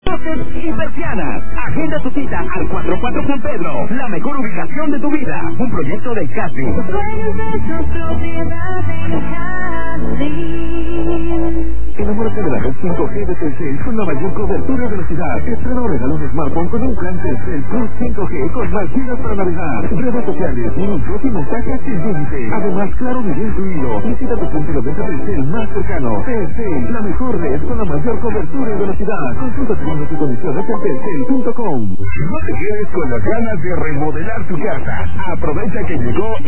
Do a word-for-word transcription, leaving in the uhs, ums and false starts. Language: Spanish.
Postes y persianas. Agenda tu cita al cuarenta y cuatro San Pedro. La mejor ubicación de tu vida. Un proyecto de Casi. Enamórate de la red cinco G de Telcel con la mayor cobertura y velocidad. Estrena o regala un smartphone con un plan Telcel Plus cinco G con más gigas para navegar, redes sociales, minutos y mensajes sin límite. Además, claro video incluido. Visita tu punto de venta Telcel más cercano. Telcel, la mejor red con la mayor cobertura y velocidad. Consulta términos y condiciones en telcel punto com. No te quedes con las ganas de remodelar tu casa. Aprovecha que llegó